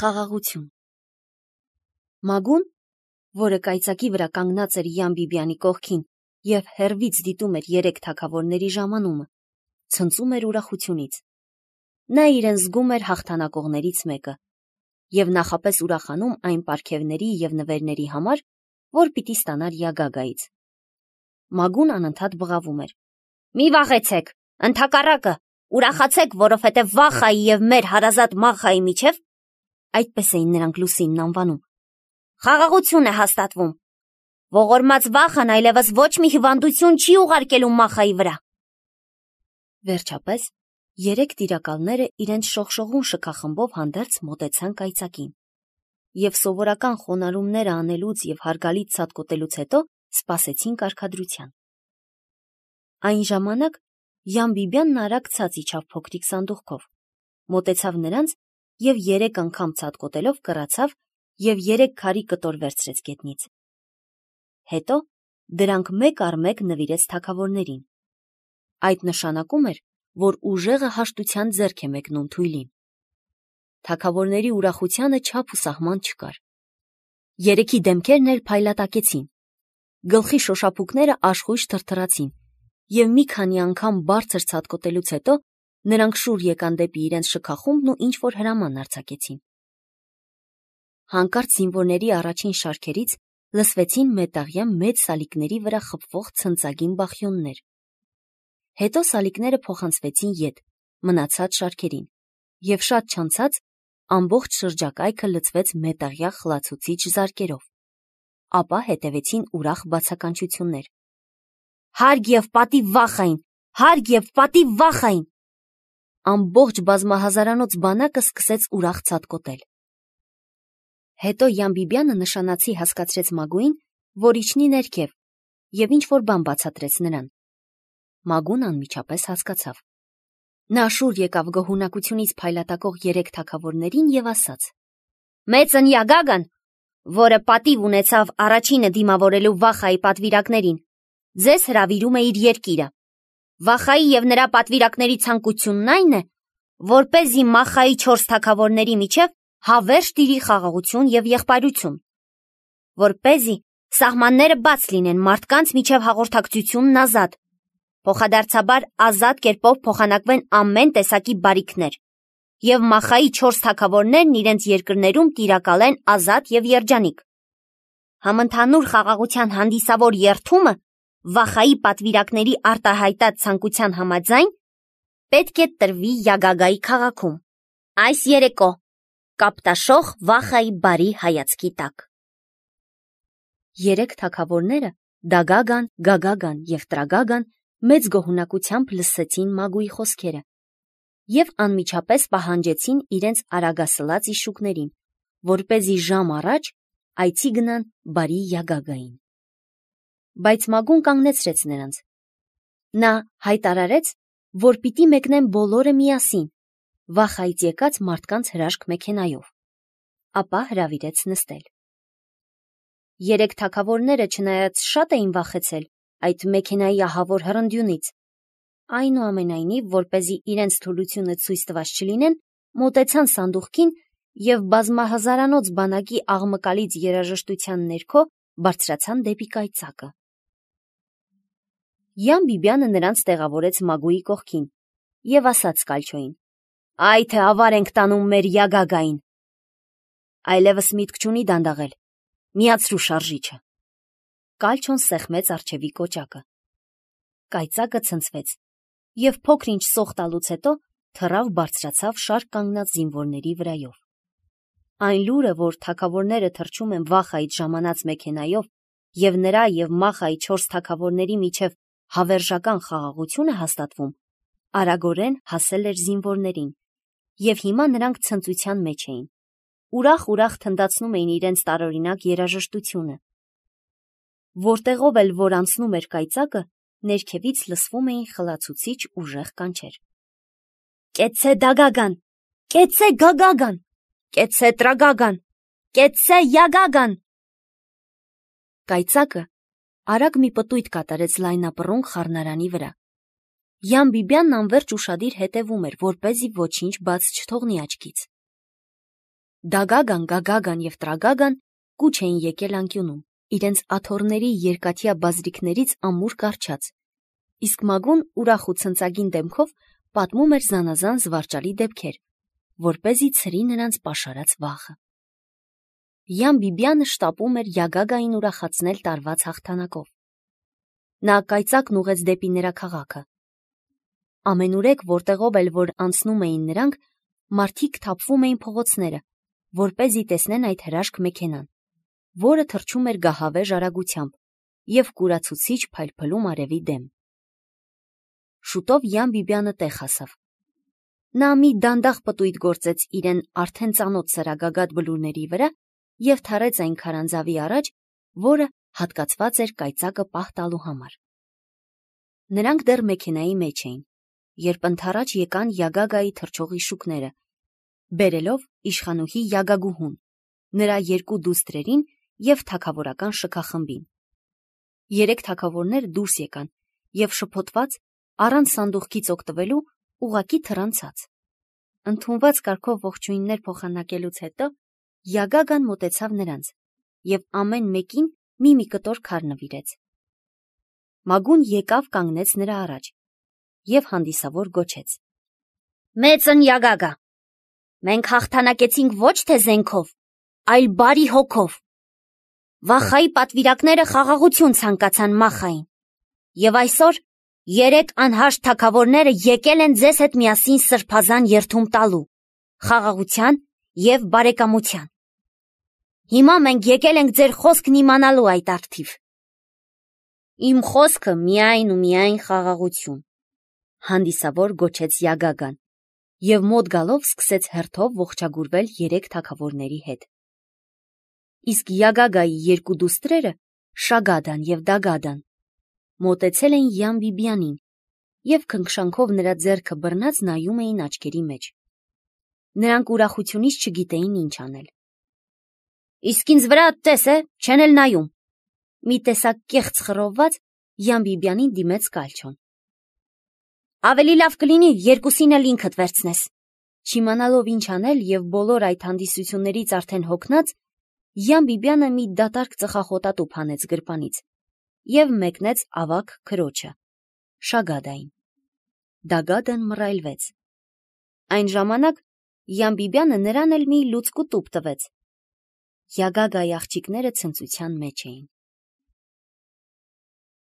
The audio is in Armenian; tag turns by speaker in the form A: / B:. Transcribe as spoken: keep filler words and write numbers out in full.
A: Խաղաղություն։ Մագուն, որը կայծակի վրա կանգնած էր Յան Բիբյանի կողքին և հեռվից դիտում էր երեք թագավորների ժամանումը, ցնծում էր ուրախությունից։ Նա իրեն զգում էր հաղթանակողներից մեկը և նախապես ուրախանում այն պարգևների և նվերների համար, որ պիտի ստանար Յագագայից։ Մագուն անընդհատ բղավում էր. «Մի վախեցեք, ընդհակառակը, ուրախացեք, որովհետև Վախայի և մեր հարազատ Մախայի միջև (այդպես էին նրանք Լուսինն անվանում) խաղաղություն է հաստատվում։ Ողորմած Վախան այլևս ոչ մի հիվանդություն չի ուղարկելու Մախայի վրա»։ Վերջապես, երեք տիրակալները իրենց շողշողուն շքախմբով հանդերձ մոտեցան կայծակին և սովորական խոնարհումները անելուց և հարգալից ցատկոտելուց հետո սպասեցին կարգադրության։ Այն ժամանակ Յան Բիբյանն արագ ցած իջավ փոքրիկ սանդուղքով, մոտեցավ նրանց և երեք անգամ ցատկոտելով կռացավ և երեք քարի կտոր վերցրեց գետնից։ Հետո դրանք մեկ առ մեկ նվիրեց թագավորներին։ Այդ նշանակում էր, որ ուժեղը հաշտության ձեռք է մեկնում թույլին։ Թագավորների ուրախությանը չափ ու սահման չկար։ Երեքի դեմքերն էլ փայլատակեցին, գլխի շոշափուկները աշխույժ թրթռացին և մի քանի անգամ բարձր ցատկոտելուց հետո նրանք շուռ եկան դեպի իրենց շքախումբն ու ինչ-որ հրաման արձակեցին։ Հանկարծ զինվորների առաջին շարքերից լսվեցին մետաղյա մեծ սալիկների վրա խփվող ցնծագին բախյոններ։ Հետո սալիկները փոխանցվեցին ետ, մնացած շարքերին, և շատ չանցած ամբողջ շրջակայքը լցվեց մետաղյա խլացուցիչ զարկերով։ Ապա հետևեցին ուրախ բացականչություններ. «Հարգ և պատիվ Վախային, հարգ և պատիվ Վախային»։ Ամբողջ բազմահազարանոց բանակը սկսեց ուրախ ցատկոտել։ Հետո Յան Բիբյանը նշանացի հասկացրեց Մագուին, որ իջնի ներքև, և ինչ-որ բան բացատրեց նրան։ Մագուն անմիջապես հասկացավ։ Նա շուռ եկավ գոհունակությունից փայլատակող երեք թագավորներին և ասաց. «Մեծն Յագագան, որը պատիվ ունեցավ առաջինը դիմավորելու Վախայի պատվիրակներին, ձեզ հրավիրում է իր երկիրը։ Վախայի և նրա պատվիրակների ցանկությունն այն է, որպեսզի Մախայի չորս թագավորների միջև հավերժ տիրի խաղաղություն և եղբայրություն, որպեսզի սահմանները բաց լինեն, մարդկանց միջև հաղորդակցությունն ազատ, փոխադարձաբար ազատ կերպով փոխանակվեն ամեն տեսակի բարիքներ, և Մախայի չորս թագավորներն իրենց երկրներում տիրակալեն ազատ և երջանիկ։ Համընդհանուր խաղաղության հանդիսավոր երդումը Վախայի պատվիրակների արտահայտած ցանկության համաձայն պետք է տրվի Յագագայի քաղաքում այս երեկո, կապտաշող Վախայի բարի հայացքի տակ»։ Երեք թագավորները՝ Դագագան, Գագագան և Տրագագան, մեծ գոհունակությամբ լսեցին Մագուի խոսքերը և անմիջապես պահանջեցին իրենց արագասլաց իշխուկներին, որպեսզի ժամ առաջ այցի գնան բարի Յագագային։ Բայց Մագուն կանգնեցրեց նրանց։ Նա հայտարարեց, որ պիտի մեկնեն բոլորը միասին Վախայից եկած մարդկանց հրաշք մեքենայով, ապա հրավիրեց նստել։ Երեք թագավորները, չնայած շատ էին վախեցել այդ մեքենայի ահավոր հռնդյունից, այնուամենայնիվ, որպեսզի իրենց թուլությունը ցույց տված չլինեն, մոտեցան սանդուղքին և բազմահազարանոց բանակի աղմկալից երաժշտության ներքո բարձրացան դեպի կայծակը։ Յան Բիբյանը նրանց տեղավորեց Մագուի կողքին և ասաց Կալչոյին. «Այ թե ավար ենք տանում մեր Յագագային։ Այլևս միտք չունի դանդաղել, միացրու շարժիչը»։ Կալչոն սեղմեց առջևի կոճակը։ Կայծակը ցնցվեց և փոքր-ինչ սոխ տալուց հետո թռավ բարձրացավ շարք կանգնած զինվորների վրայով։ Այն լուրը, որ թագավորները թռչում են Վախայից ժամանած մեքենայով և նրա և Մախայի չորս թագավորների միջև հավերժական խաղաղություն է հաստատվում, արագորեն հասել էր զինվորներին, և հիմա նրանք ցնծության մեջ էին, ուրախ-ուրախ թնդացնում էին իրենց տարօրինակ երաժշտությունը։ Որտեղով էլ որ անցնում էր կայծակը, ներքևից լսվում էին խլացուցիչ ուժեղ կանչեր. «Կեցցե Դագագան, կեցցե Գագագան, կեցցե Տրագագան, կեցցե Յագագան»։ Կայծակը արագ մի պտույտ կատարեց լայնապռունգ խառնարանի վրա։ Յան Բիբյանն անվերջ ուշադիր հետևում էր, որպեսզի ոչինչ բաց չթողնի աչքից։ Դագագան, գագագան և տրագագան կուչ էին եկել անկյունում, իրենց աթոռների երկաթյա բազրիքներից ամուր կառչած, իսկ Մագուն ուրախ ու ցնծագին դեմքով պատմում էր զանազան զվարճալի դեպքեր, որպեսզի ցրի նրանց պաշարած վախը։ Յան Բիբյանը շտապում էր Յագագային ուրախացնել տարված հաղթանակով։ Նա կայծակն ուղեց դեպի նրա քաղաքը։ Ամենուրեք, որտեղով էլ որ անցնում էին նրանք, մարդիկ թափվում էին փողոցները, որպեսզի տեսնեն այդ հրաշք մեքենան, որը թռչում էր գահավեժ արագությամբ և կուրացուցիչ փայլփլում արևի դեմ։ Շուտով Յան Բիբյանը տեղ հասավ։ Նա մի դանդաղ պտույտ գործեց իրեն արդեն ծանոթ սրագագաթ բլուրների վրա և թարեց այն քարանձավի առաջ, որը հատկացված էր կայծակը պահ տալու համար։ Նրանք դեռ մեքենայի մեջ էին, երբ ընդառաջ եկան Յագագայի թռչող իշուկները, բերելով իշխանուհի Յագագուհուն, նրա երկու դուստրերին և թագավորական շքախմբին։ Երեք թագավորներ դուրս եկան և շփոթված, առանց սանդուղքից օգտվելու, ուղղակի թռան ցած։ Ընդունված կարգով ողջույններ փոխանակելուց հետո Յագագան մոտեցավ նրանց և ամեն մեկին մի-մի կտոր քար նվիրեց։ Մագուն եկավ կանգնեց նրա առաջ և հանդիսավոր գոչեց. «Մեծն Յագագա, մենք հաղթանակեցինք ոչ թե զենքով, այլ բարի հոգով։ Վախայի պատվիրակները խաղաղություն ցանկացան Մախային, և այսօր երեք անհաշտ թագավորները եկել են ձեզ հետ միասին սրբազան երդում տալու, խաղաղության և բարեկամության։ Հիմա մենք եկել ենք ձեր խոսքն իմանալու այդ առթիվ»։ «Իմ խոսքը միայն ու միայն խաղաղություն», հանդիսավոր գոչեց Յագագան և մոտ գալով սկսեց հերթով ողջագուրվել երեք թագավորների հետ։ Իսկ Յագագայի երկու դուստրերը՝ Շագադան և Դագադան, մոտեցել էին Յան Բիբյանին և քնքշանքով նրա ձեռքը բռնած նայում էին աչքերի մեջ։ Նրանք ուրախությունից չգիտեին ինչ անել։ «Իսկ ինձ վրա, տես է, չեն էլ նայում», մի տեսակ կեղծ խռովված Յան Բիբյանին դիմեց Կալչոն։ «Ավելի լավ կլինի երկուսին էլ ինքդ վերցնես»։ Չիմանալով ինչ անել և բոլոր այդ հանդիսություններից արդեն հոգնած, Յան Բիբյանը մի դատարկ ծխախոտատուփ հանեց գրպանից և մեկնեց ավագ քրոջը՝ Շագադային։ Դագադան մռայլվեց։ Այն ժամանակ Յան Բիբյանը նրան էլ մի լուցկու տուփ տվեց։ Յագագայի աղջիկները ցնծության մեջ էին։